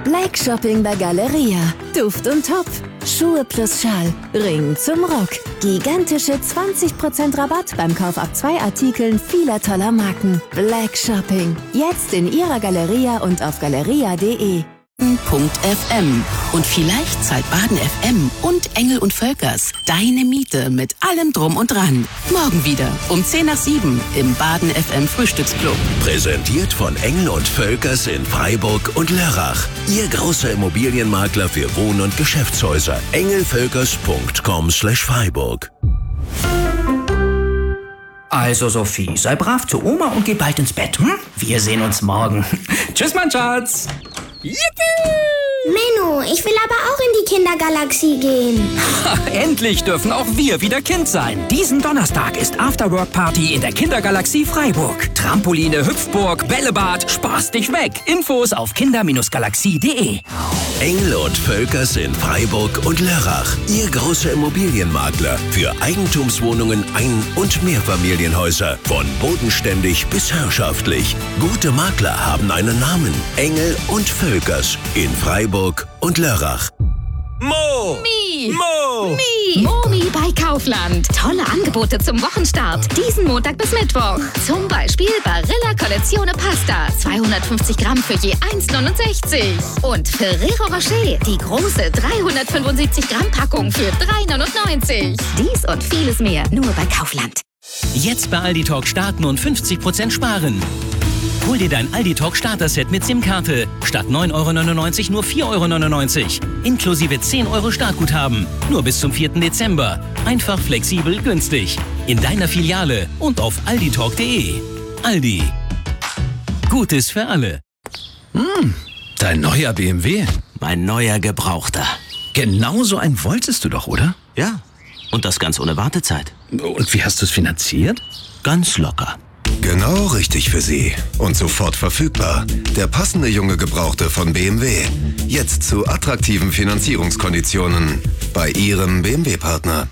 Black Shopping bei Galeria. Duft und Topf. Schuhe plus Schal. Ring zum Rock. Gigantische 20% Rabatt beim Kauf ab 2 Artikeln vieler toller Marken. Black Shopping. Jetzt in Ihrer Galeria und auf galeria.de. .fm. Und vielleicht zahlt Baden FM und Engel und Völkers deine Miete mit allem Drum und Dran. Morgen wieder um 6:10 im Baden FM Frühstücksclub. Präsentiert von Engel und Völkers in Freiburg und Lörrach. Ihr großer Immobilienmakler für Wohn- und Geschäftshäuser. engelvölkers.com/Freiburg. Also Sophie, sei brav zu Oma und geh bald ins Bett. Wir sehen uns morgen. Tschüss, mein Schatz. Menno, ich will aber auch in die Kindergalaxie gehen. Endlich dürfen auch wir wieder Kind sein. Diesen Donnerstag ist Afterwork-Party in der Kindergalaxie Freiburg. Trampoline, Hüpfburg, Bällebad, spaß dich weg. Infos auf kinder-galaxie.de. Engel und Völkers in Freiburg und Lörrach. Ihr großer Immobilienmakler für Eigentumswohnungen, Ein- und Mehrfamilienhäuser. Von bodenständig bis herrschaftlich. Gute Makler haben einen Namen. Engel und Völkers in Freiburg und Lörrach. Mo! Mi! Mo! Mi! Momi bei Kaufland. Tolle Angebote zum Wochenstart. Diesen Montag bis Mittwoch. Zum Beispiel Barilla Collezione Pasta. 250 Gramm für je 1,69. Und Ferrero Rocher. Die große 375 Gramm Packung für 3,99. Dies und vieles mehr nur bei Kaufland. Jetzt bei Aldi Talk starten und 50% sparen. Hol dir dein Aldi Talk Starter-Set mit SIM-Karte. Statt 9,99 € nur 4,99 €. Inklusive 10 € Startguthaben. Nur bis zum 4. Dezember. Einfach, flexibel, günstig. In deiner Filiale und auf alditalk.de. Aldi. Gutes für alle. Dein neuer BMW? Mein neuer Gebrauchter. Genau so einen wolltest du doch, oder? Ja. Und das ganz ohne Wartezeit. Und wie hast du es finanziert? Ganz locker. Genau richtig für Sie und sofort verfügbar. Der passende junge Gebrauchte von BMW. Jetzt zu attraktiven Finanzierungskonditionen bei Ihrem BMW-Partner.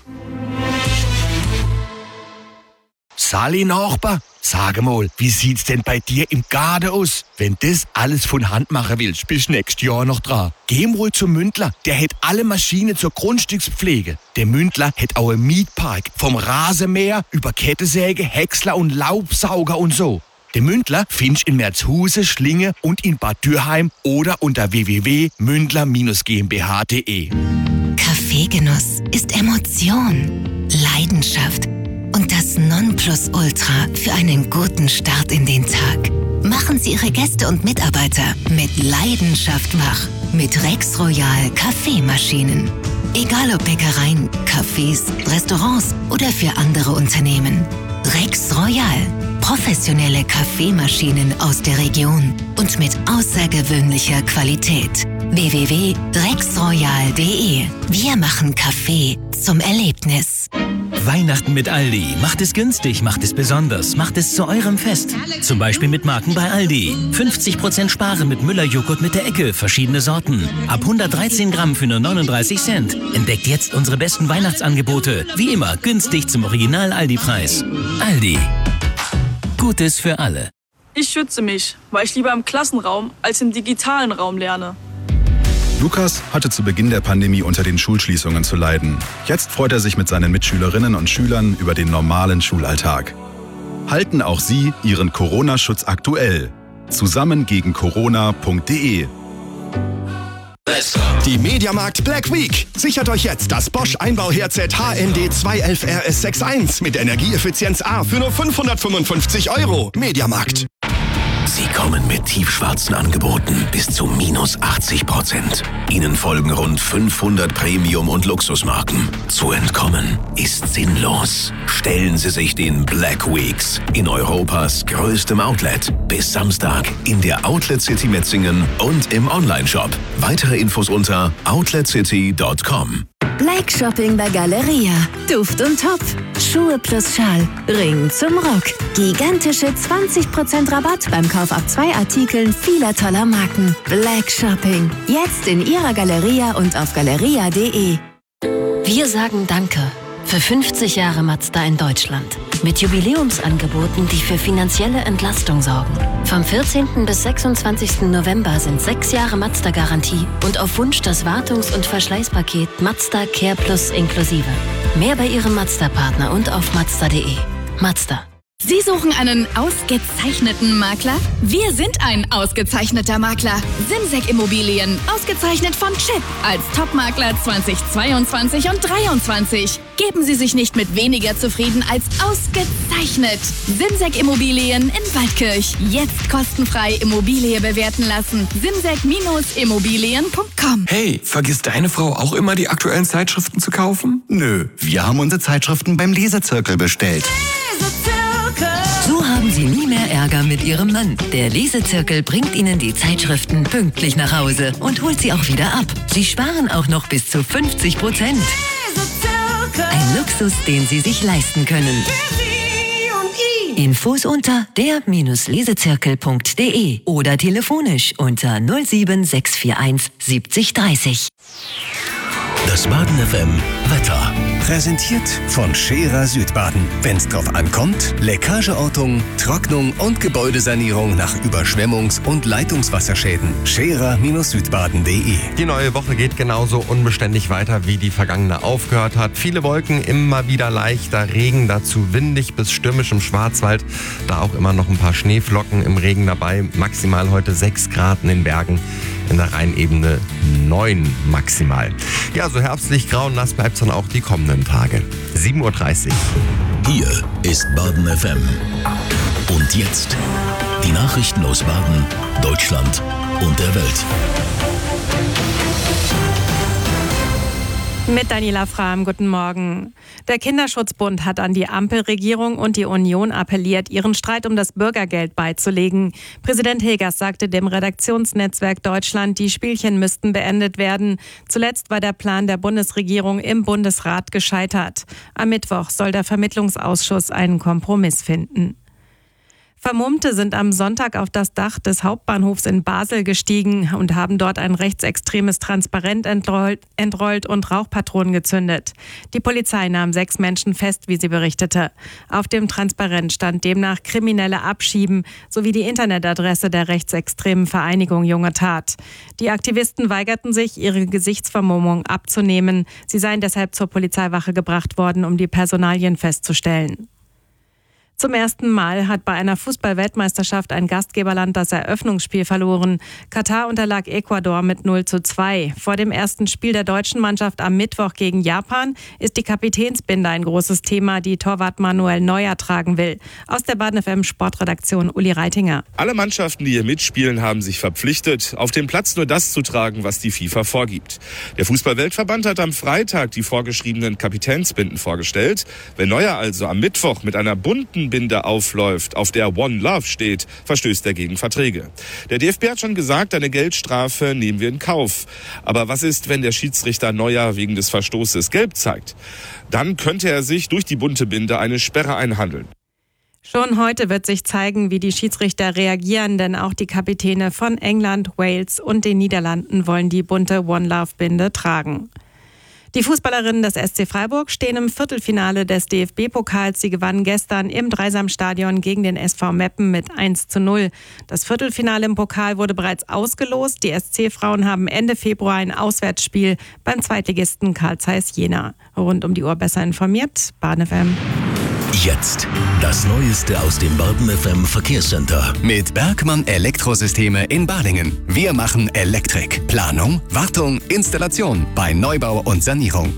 Sali Nachbar, sag mal, wie sieht's denn bei dir im Garten aus? Wenn das alles von Hand machen willst, bis nächstes Jahr noch dran. Geh mal zum Mündler, der hat alle Maschinen zur Grundstückspflege. Der Mündler hat auch einen Mietpark, vom Rasenmäher über Kettensäge, Häcksler und Laubsauger und so. Den Mündler findest in Merzhuse, Schlinge und in Bad Dürheim oder unter www.mündler-gmbh.de. Kaffeegenuss ist Emotion, Leidenschaft und das Nonplusultra für einen guten Start in den Tag. Machen Sie Ihre Gäste und Mitarbeiter mit Leidenschaft wach. Mit Rex Royal Kaffeemaschinen. Egal ob Bäckereien, Cafés, Restaurants oder für andere Unternehmen. Rex Royal. Professionelle Kaffeemaschinen aus der Region und mit außergewöhnlicher Qualität. www.rexroyal.de. Wir machen Kaffee zum Erlebnis. Weihnachten mit Aldi. Macht es günstig, macht es besonders, macht es zu eurem Fest. Zum Beispiel mit Marken bei Aldi. 50% sparen mit Müller-Joghurt mit der Ecke, verschiedene Sorten. Ab 113 Gramm für nur 39 Cent. Entdeckt jetzt unsere besten Weihnachtsangebote. Wie immer günstig zum Original-Aldi-Preis. Aldi. Gutes für alle. Ich schütze mich, weil ich lieber im Klassenraum als im digitalen Raum lerne. Lukas hatte zu Beginn der Pandemie unter den Schulschließungen zu leiden. Jetzt freut er sich mit seinen Mitschülerinnen und Schülern über den normalen Schulalltag. Halten auch Sie Ihren Corona-Schutz aktuell. Zusammen gegen Corona.de. Die Mediamarkt Black Week. Sichert euch jetzt das Bosch Einbauherd HND 211 RS61 mit Energieeffizienz A für nur 555 €. Mediamarkt. Sie kommen mit tiefschwarzen Angeboten bis zu -80%. Ihnen folgen rund 500 Premium- und Luxusmarken. Zu entkommen ist sinnlos. Stellen Sie sich den Black Weeks in Europas größtem Outlet bis Samstag in der Outlet City Metzingen und im Onlineshop. Weitere Infos unter outletcity.com. Black Shopping bei Galeria. Duft und Topf. Schuhe plus Schal. Ring zum Rock. Gigantische 20% Rabatt beim Kauf ab 2 Artikeln vieler toller Marken. Black Shopping. Jetzt in Ihrer Galeria und auf galeria.de. Wir sagen Danke für 50 Jahre Mazda in Deutschland. Mit Jubiläumsangeboten, die für finanzielle Entlastung sorgen. Vom 14. bis 26. November sind 6 Jahre Mazda-Garantie und auf Wunsch das Wartungs- und Verschleißpaket Mazda Care Plus inklusive. Mehr bei Ihrem Mazda-Partner und auf Mazda.de. Mazda. Sie suchen einen ausgezeichneten Makler? Wir sind ein ausgezeichneter Makler. Simsek Immobilien, ausgezeichnet von Chip als Topmakler 2022 und 2023. Geben Sie sich nicht mit weniger zufrieden als ausgezeichnet. Simsek Immobilien in Waldkirch. Jetzt kostenfrei Immobilie bewerten lassen. simsek-immobilien.com. Hey, vergisst deine Frau auch immer die aktuellen Zeitschriften zu kaufen? Nö, wir haben unsere Zeitschriften beim Lesezirkel bestellt. So haben Sie nie mehr Ärger mit Ihrem Mann. Der Lesezirkel bringt Ihnen die Zeitschriften pünktlich nach Hause und holt sie auch wieder ab. Sie sparen auch noch bis zu 50%. Ein Luxus, den Sie sich leisten können. Infos unter der-lesezirkel.de oder telefonisch unter 07641 70 30. Das Baden FM Wetter. Präsentiert von Scherer Südbaden. Wenn's drauf ankommt, Leckageortung, Trocknung und Gebäudesanierung nach Überschwemmungs- und Leitungswasserschäden. Scherer-Südbaden.de. Die neue Woche geht genauso unbeständig weiter, wie die vergangene aufgehört hat. Viele Wolken, immer wieder leichter Regen, dazu windig bis stürmisch im Schwarzwald. Da auch immer noch ein paar Schneeflocken im Regen dabei. Maximal heute 6 Grad in den Bergen. In der Rheinebene 9 maximal. Ja, so herbstlich grau und nass bleibt es dann auch die kommenden Tage. 7:30 Uhr. Hier ist Baden FM. Und jetzt die Nachrichten aus Baden, Deutschland und der Welt. Mit Daniela Frahm, guten Morgen. Der Kinderschutzbund hat an die Ampelregierung und die Union appelliert, ihren Streit um das Bürgergeld beizulegen. Präsident Hilgers sagte dem Redaktionsnetzwerk Deutschland, die Spielchen müssten beendet werden. Zuletzt war der Plan der Bundesregierung im Bundesrat gescheitert. Am Mittwoch soll der Vermittlungsausschuss einen Kompromiss finden. Vermummte sind am Sonntag auf das Dach des Hauptbahnhofs in Basel gestiegen und haben dort ein rechtsextremes Transparent entrollt und Rauchpatronen gezündet. Die Polizei nahm 6 Menschen fest, wie sie berichtete. Auf dem Transparent stand demnach Kriminelle abschieben sowie die Internetadresse der rechtsextremen Vereinigung Junge Tat. Die Aktivisten weigerten sich, ihre Gesichtsvermummung abzunehmen. Sie seien deshalb zur Polizeiwache gebracht worden, um die Personalien festzustellen. Zum ersten Mal hat bei einer Fußball-Weltmeisterschaft ein Gastgeberland das Eröffnungsspiel verloren. Katar unterlag Ecuador mit 0:2. Vor dem ersten Spiel der deutschen Mannschaft am Mittwoch gegen Japan ist die Kapitänsbinde ein großes Thema, die Torwart Manuel Neuer tragen will. Aus der Baden FM Sportredaktion Uli Reitinger. Alle Mannschaften, die hier mitspielen, haben sich verpflichtet, auf dem Platz nur das zu tragen, was die FIFA vorgibt. Der Fußball-Weltverband hat am Freitag die vorgeschriebenen Kapitänsbinden vorgestellt. Wenn Neuer also am Mittwoch mit einer bunten Binde aufläuft, auf der One Love steht, verstößt er gegen Verträge. Der DFB hat schon gesagt, eine Geldstrafe nehmen wir in Kauf. Aber was ist, wenn der Schiedsrichter Neuer wegen des Verstoßes gelb zeigt? Dann könnte er sich durch die bunte Binde eine Sperre einhandeln. Schon heute wird sich zeigen, wie die Schiedsrichter reagieren, denn auch die Kapitäne von England, Wales und den Niederlanden wollen die bunte One Love Binde tragen. Die Fußballerinnen des SC Freiburg stehen im Viertelfinale des DFB-Pokals. Sie gewannen gestern im Dreisamstadion gegen den SV Meppen mit 1:0. Das Viertelfinale im Pokal wurde bereits ausgelost. Die SC-Frauen haben Ende Februar ein Auswärtsspiel beim Zweitligisten Carl Zeiss Jena. Rund um die Uhr besser informiert, Baden FM. Jetzt das Neueste aus dem Baden FM Verkehrscenter. Mit Bergmann Elektrosysteme in Balingen. Wir machen Elektrik, Planung, Wartung, Installation bei Neubau und Sanierung.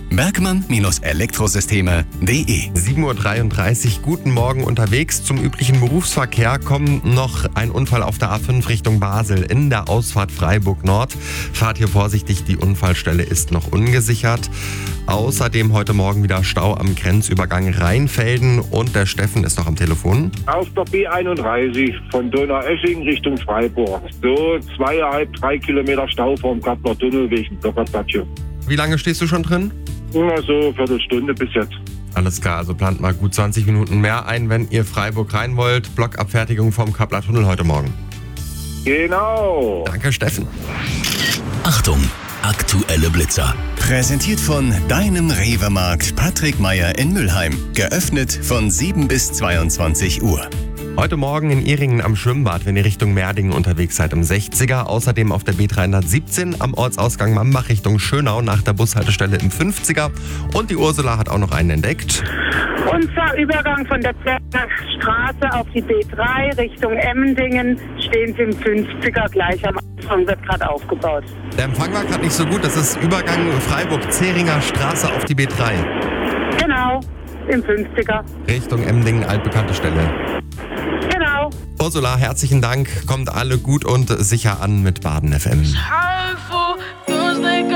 Bergmann-Elektrosysteme.de. 7:33 Uhr, guten Morgen unterwegs. Zum üblichen Berufsverkehr kommt noch ein Unfall auf der A5 Richtung Basel in der Ausfahrt Freiburg Nord. Fahrt hier vorsichtig, die Unfallstelle ist noch ungesichert. Außerdem heute Morgen wieder Stau am Grenzübergang Rheinfelden und der Steffen ist noch am Telefon. Auf der B31 von Donaueschingen Richtung Freiburg. So 2,5-3 Kilometer Stau vom Kappler Tunnel wegen Blockadatio. Wie lange stehst du schon drin? Immer so Viertelstunde bis jetzt. Alles klar, also plant mal gut 20 Minuten mehr ein, wenn ihr Freiburg rein wollt. Blockabfertigung vom Kappler Tunnel heute Morgen. Genau. Danke, Steffen. Achtung, aktuelle Blitzer. Präsentiert von deinem Rewe-Markt Patrick Meyer in Mülheim. Geöffnet von 7 bis 22 Uhr. Heute Morgen in Ihringen am Schwimmbad, wenn ihr Richtung Merdingen unterwegs seid, im 60er. Außerdem auf der B317 am Ortsausgang Mambach Richtung Schönau nach der Bushaltestelle im 50er. Und die Ursula hat auch noch einen entdeckt. Und zwar Übergang von der Zerner Straße auf die B3 Richtung Emmendingen stehen sie im 50er gleich am Anfang, wird gerade aufgebaut. Der Empfang war gerade nicht so gut. Das ist Übergang Freiburg-Zeringer Straße auf die B3. Genau, im 50er. Richtung Emmendingen, altbekannte Stelle. Genau. Ursula, herzlichen Dank. Kommt alle gut und sicher an mit Baden FM.